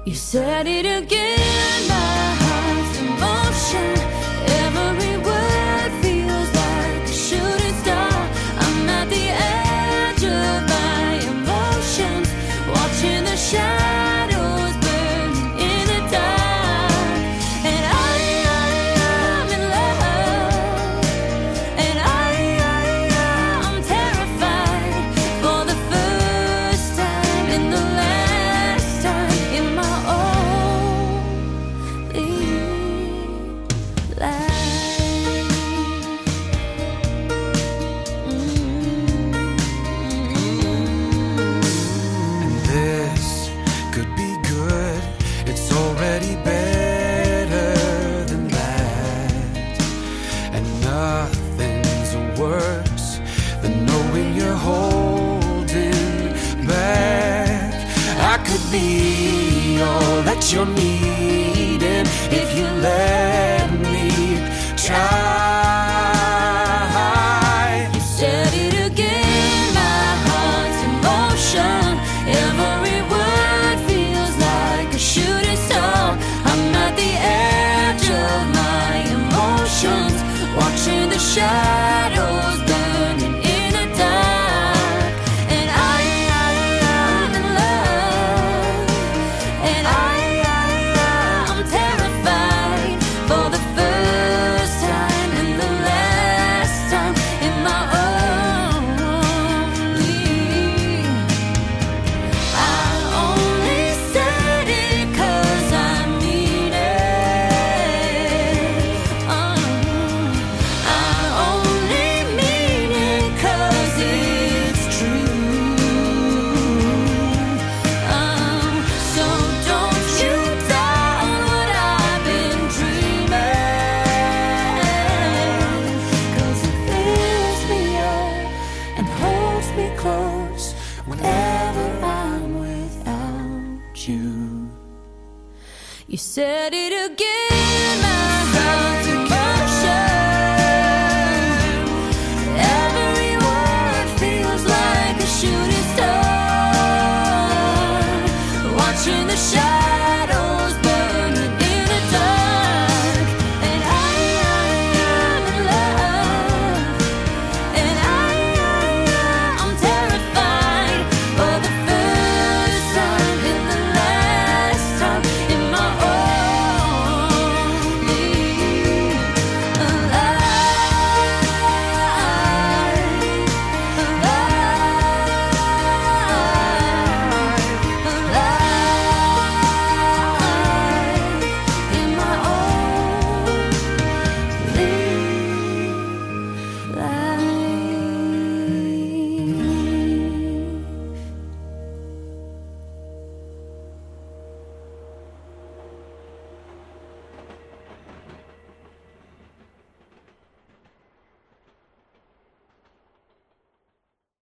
You said it again, my heart's in motion. Every word feels like a shooting star. I'm at the edge of my emotions, watching the shadows burning in the dark. And I'm in love, and I'm terrified for the first time and the last time in my only life. And this could be good. It's already better than that. And nothing's worse than knowing you're holding back. I could be all that you're needing if you let me try. You said it again, my heart's in motion. Every word feels like a shooting star. I'm at the edge of my emotions, watching the shadows burning in the dark. And I'm in love, and I'm terrified for the first time and the last time in my only. I only said it 'cause I mean it. I only mean it 'cause it's true. So don't you doubt what I've been dreaming, 'cause it fills me up and holds me close whenever I'm without you. You said it again, my heart's in motion. Every word feels like a shooting